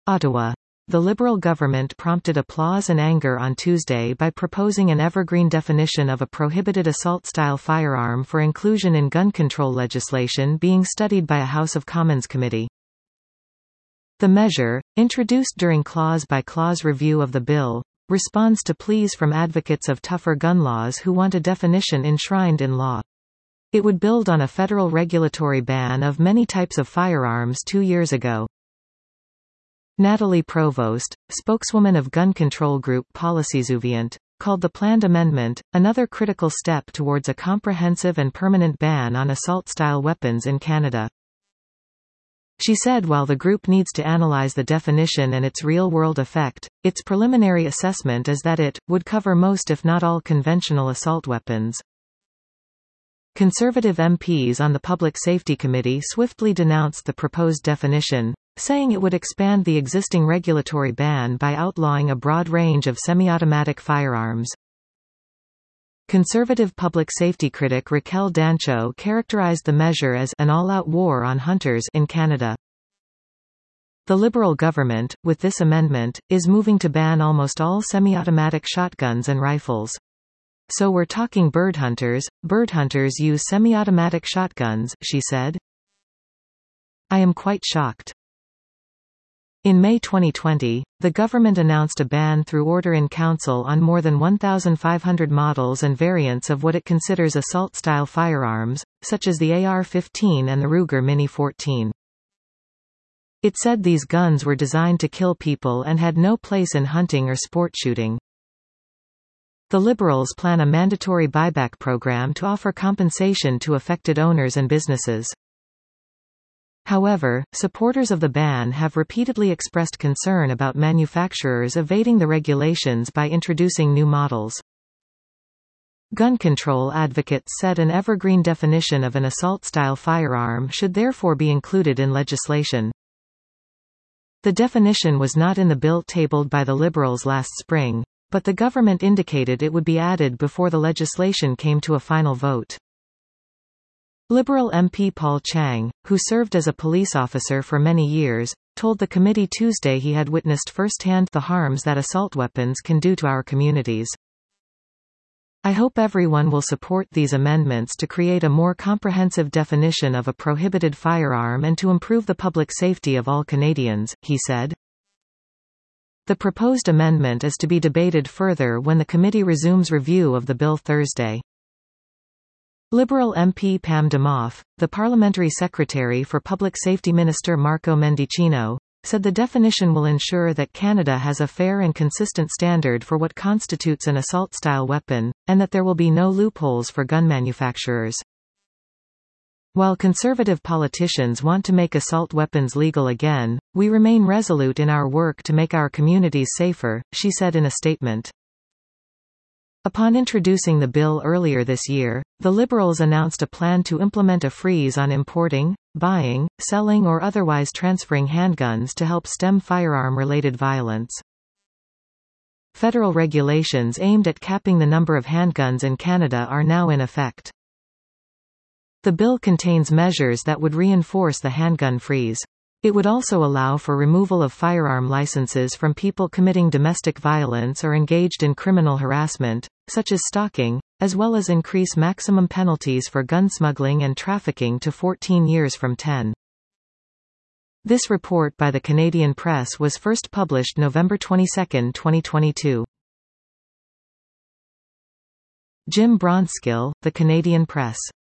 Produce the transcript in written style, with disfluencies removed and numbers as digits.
Ottawa. The Liberal government prompted applause and anger on Tuesday by proposing an evergreen definition of a prohibited assault-style firearm for inclusion in gun control legislation being studied by a House of Commons committee. The measure, introduced during clause-by-clause review of the bill, responds to pleas from advocates of tougher gun laws who want a definition enshrined in law. It would build on a federal regulatory ban of many types of firearms 2 years ago. Natalie Provost, spokeswoman of gun control group Policysuivant, called the planned amendment another critical step towards a comprehensive and permanent ban on assault-style weapons in Canada. She said while the group needs to analyze the definition and its real-world effect, its preliminary assessment is that it would cover most if not all conventional assault weapons. Conservative MPs on the Public Safety Committee swiftly denounced the proposed definition, saying it would expand the existing regulatory ban by outlawing a broad range of semi-automatic firearms. Conservative public safety critic Raquel Dancho characterized the measure as an all-out war on hunters in Canada. The Liberal government, with this amendment, is moving to ban almost all semi-automatic shotguns and rifles. So we're talking bird hunters. Bird hunters use semi-automatic shotguns, she said. I am quite shocked. In May 2020, the government announced a ban through order in council on more than 1,500 models and variants of what it considers assault-style firearms, such as the AR-15 and the Ruger Mini 14. It said these guns were designed to kill people and had no place in hunting or sport shooting. The Liberals plan a mandatory buyback program to offer compensation to affected owners and businesses. However, supporters of the ban have repeatedly expressed concern about manufacturers evading the regulations by introducing new models. Gun control advocates said an evergreen definition of an assault-style firearm should therefore be included in legislation. The definition was not in the bill tabled by the Liberals last spring, but the government indicated it would be added before the legislation came to a final vote. Liberal MP Paul Chang, who served as a police officer for many years, told the committee Tuesday he had witnessed firsthand the harms that assault weapons can do to our communities. I hope everyone will support these amendments to create a more comprehensive definition of a prohibited firearm and to improve the public safety of all Canadians, he said. The proposed amendment is to be debated further when the committee resumes review of the bill Thursday. Liberal MP Pam Demoff, the parliamentary secretary for Public Safety Minister Marco Mendicino, said the definition will ensure that Canada has a fair and consistent standard for what constitutes an assault-style weapon, and that there will be no loopholes for gun manufacturers. While conservative politicians want to make assault weapons legal again, we remain resolute in our work to make our communities safer, she said in a statement. Upon introducing the bill earlier this year, the Liberals announced a plan to implement a freeze on importing, buying, selling or otherwise transferring handguns to help stem firearm-related violence. Federal regulations aimed at capping the number of handguns in Canada are now in effect. The bill contains measures that would reinforce the handgun freeze. It would also allow for removal of firearm licenses from people committing domestic violence or engaged in criminal harassment, such as stalking, as well as increase maximum penalties for gun smuggling and trafficking to 14 years from 10. This report by the Canadian Press was first published November 22, 2022. Jim Bronskill, The Canadian Press.